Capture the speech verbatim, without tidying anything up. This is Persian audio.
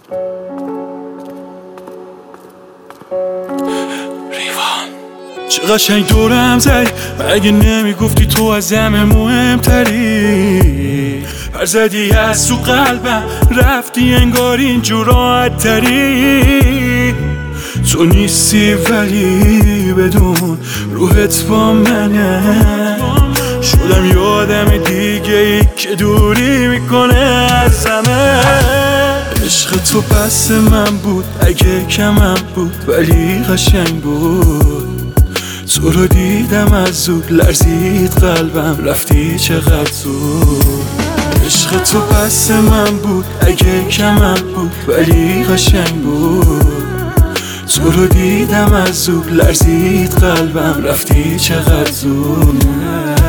چه قشنگ دورم زدی، مگه نمیگفتی تو از همه مهمتری؟ پر زدی از تو قلبم، رفتی انگار اینجور راحت تری. تو نیستی ولی بدون روحت با منه، شدم یه آدم دیگه ای که دوری میکنه از همه. عشق تو پس من بود، اگه کمم بود ولی قشنگ بود. تو رو دیدم از زود، لرزید قلبم، رفتی چقدر زود. عشق تو پس من بود، اگه کمم بود ولی قشنگ بود. تو رو دیدم از زود، لرزید قلبم، رفتی چقدر زود.